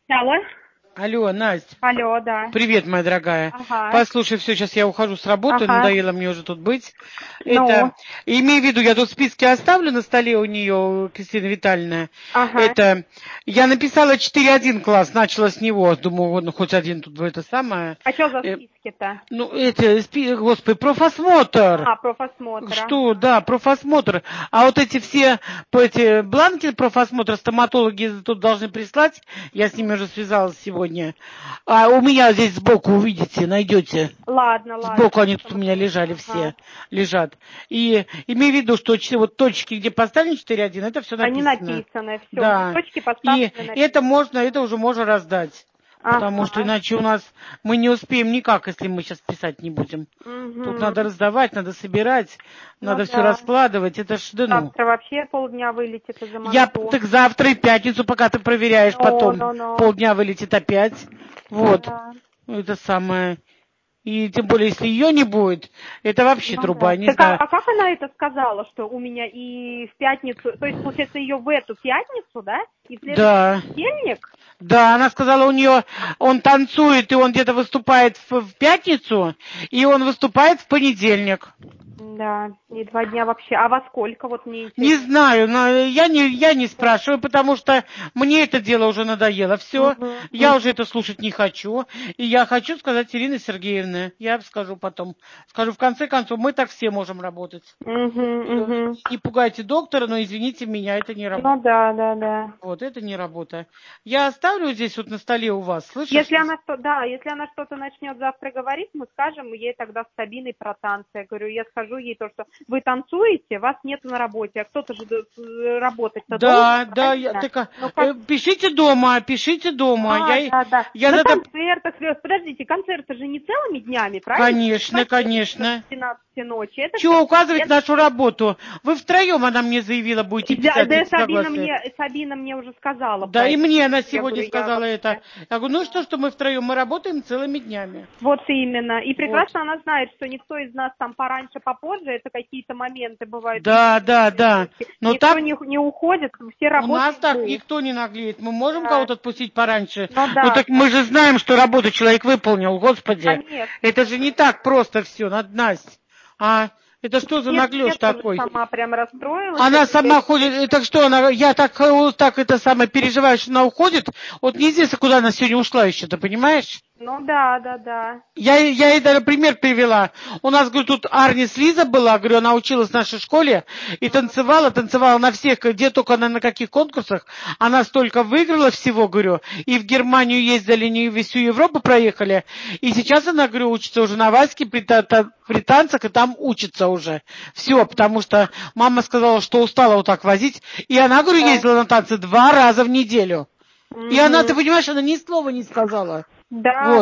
Алло. Алло, Настя. Алло, да. Привет, моя дорогая. Ага. Послушай, все, сейчас я ухожу с работы, Ага. надоело мне уже тут быть. Ну. Имей в виду, я тут списки оставлю на столе у нее, Кристина Витальевна. Ага. Я написала 4.1 класс, начала с него, думаю, вот, ну, хоть один тут это самое. А что за списки-то? Господи, профосмотр. Профосмотр. Что, да, профосмотр. А вот эти все эти бланки профосмотра стоматологи тут должны прислать. Я с ними уже связалась сегодня. А у меня здесь сбоку, увидите, найдете. Ладно. Сбоку они тут у меня лежали все. Лежат. И имей в виду, что вот точки, где поставлены 4.1, это все написано. Они написаны, все. Да. Точки поставлены. И это уже можно раздать. Потому что иначе мы не успеем никак, если мы сейчас писать не будем. Тут надо раздавать, надо собирать, надо все раскладывать. Это ж, Завтра вообще полдня вылетит из-за монту. Так завтра и пятницу, пока ты проверяешь, потом полдня вылетит опять. Вот. Да. Это самое. И тем более, если ее не будет, это вообще труба, не знаю. А как она это сказала, что у меня и в пятницу, то есть, получается, ее в эту пятницу, да? И в следующий понедельник? Да, она сказала, у нее, он танцует, и он где-то выступает в пятницу, и он выступает в понедельник. Да, и 2 дня вообще. А во сколько, вот мне интересно? Не знаю, но я не спрашиваю, потому что мне это дело уже надоело. Все, я уже это слушать не хочу. И я хочу сказать Ирине Сергеевне, я скажу потом. Скажу, в конце концов, мы так все можем работать. Не пугайте доктора, но извините меня, это не работа. Ну да. Вот, это не работа. Я оставлю здесь вот на столе у вас, слышишь? Если она что-то начнет завтра говорить, мы скажем ей тогда с Сабиной про танцы. Я говорю, я скажу ей то, что вы танцуете, вас нет на работе, а кто-то же работать-то должен. Да, пишите дома. Да. На концертах, подождите, концерты же не целыми днями, правильно? Конечно. 12 ночи. Чего указывать нашу работу? Вы втроем, она мне заявила, будете писать. Да, Сабина мне уже сказала. Да, и мне она сегодня сказала это. Я говорю, ну что мы втроем, мы работаем целыми днями. Вот именно. И прекрасно она знает, что никто из нас там пораньше, попозже, это какие-то моменты бывают. Да. Но никто не уходит, все работают. У нас так никто не наглеет. Мы можем кого-то отпустить пораньше. Ну так мы же знаем, что работу человек выполнил, господи. Конечно. Это же не так просто все, Настя. Это что за наглёж такой? Я сама прям расстроилась. Она сама ходит, это что, я так это самое переживаю, что она уходит. Вот неизвестно, куда она сегодня ушла еще, ты понимаешь? Ну да. Я ей даже пример привела. У нас, говорю, тут Арнис Лиза была, говорю, она училась в нашей школе и танцевала на всех, где только она на каких конкурсах. Она столько выиграла всего, говорю, и в Германию ездили, не всю Европу проехали. И сейчас она, говорю, учится уже на Ваське при танцах, и там учится уже. Все, потому что мама сказала, что устала вот так возить. И она, говорю, ездила на танцы 2 раза в неделю. И она, ты понимаешь, она ни слова не сказала. Да.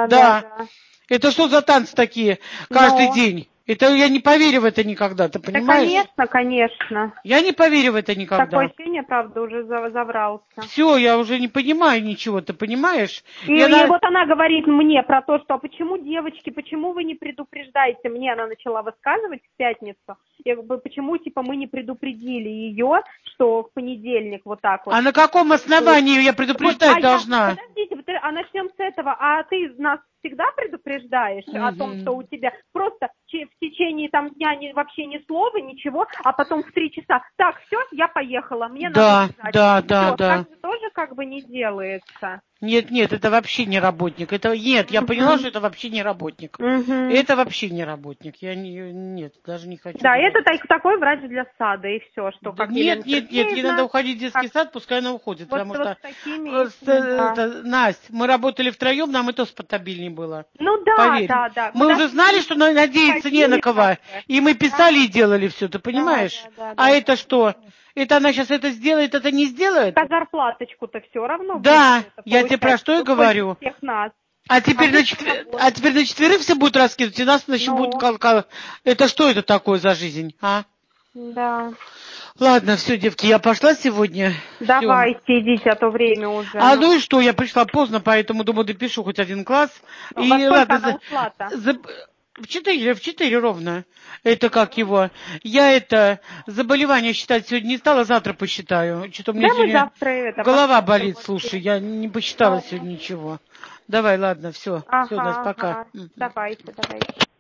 Это что за танцы такие каждый день? Это я не поверю в это никогда, ты понимаешь? Да, конечно. Я не поверю в это никогда. Такое ощущение, правда, уже заврался. Все, я уже не понимаю ничего, ты понимаешь? И вот она говорит мне про то, что почему, девочки, почему вы не предупреждаете? Мне она начала высказывать в пятницу. Я говорю, почему, мы не предупредили ее, что в понедельник вот так вот. А на каком основании я предупреждать должна? Подождите, начнем с этого. А ты нас всегда предупреждаешь о том, что у тебя просто в течение дня вообще ни слова, ничего, а потом в 3 часа. Так, все, я поехала, мне надо бежать. Да. Так же тоже не делается. Нет, это вообще не работник. Я поняла, что это вообще не работник. Это вообще не работник. Нет, даже не хочу. Да, это такой врач для сада, и все, что как Нет, ей надо уходить в детский сад, пускай она уходит. Потому что, Настя, мы работали втроем, нам и то спотабильнее было. Ну да, поверь. Да. Мы уже знали, что надеяться не на кого. И мы писали и делали все, ты понимаешь? А это что? Это она сейчас это сделает, это не сделает? А зарплаточку-то все равно. Да, я тебе про что и говорю. Всех нас. А теперь на 4 все будут раскидывать, и нас будут Это что это такое за жизнь, а? Да. Ладно, все, девки, я пошла сегодня. Давайте, идите, а то время уже. Ну и что, я пришла поздно, поэтому, думаю, допишу хоть 1 класс. Во сколько она ушла-то? В 4 ровно. Это как его? Я это заболевание считать сегодня не стала, завтра посчитаю. Что-то у меня Да, мы сегодня завтра это голова посмотрим болит, вообще. слушай, я не посчитала сегодня ничего. Давай, ладно, все, Настя, Ага, пока. ага. Мгм. Давайте.